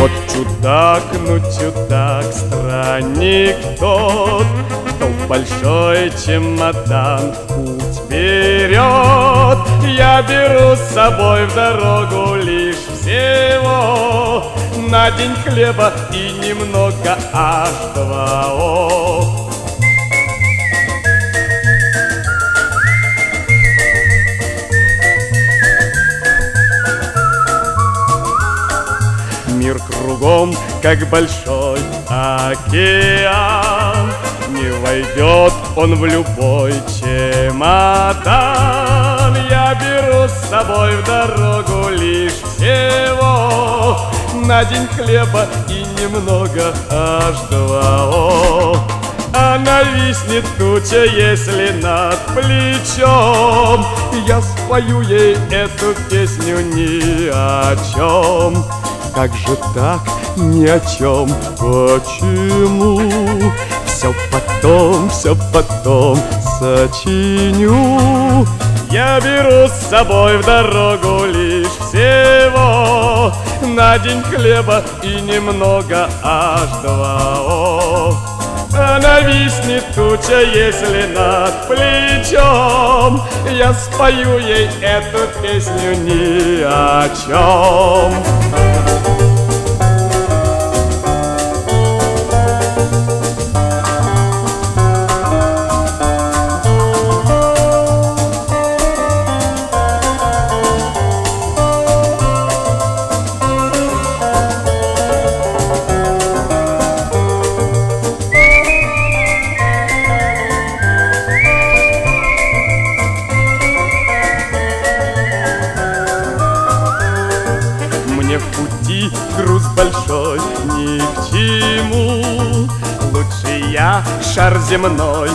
Вот чудак, ну чудак, странник тот, кто в большой чемодан в путь берет. Я беру с собой в дорогу лишь всего на день хлеба и немного H2O. Мир кругом, как большой океан, не войдет он в любой чемодан. Я беру с собой в дорогу лишь всего на день хлеба и немного H2O. А нависнет туча, если над плечом, я спою ей эту песню ни о чем. Как же так, ни о чем, почему? Все потом сочиню. Я беру с собой в дорогу лишь всего на день хлеба и немного H2O. А нависнет туча, если над плечом, я спою ей эту песню ни о чем. Мне в пути груз большой ни к чему, лучше я шар земной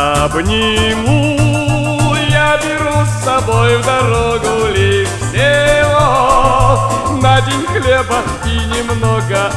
обниму. Я беру с собой в дорогу лишь всего на день хлеба и немного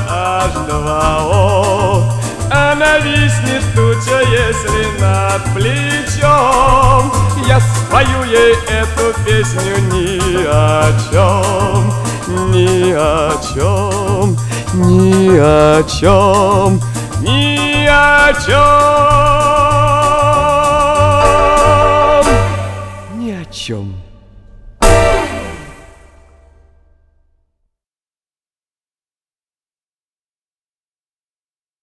H2O. А нависнет туча, если над плечом, я спою ей эту песню ни о чем. Ни о чем, ни о чем, ни о чем, ни о чем.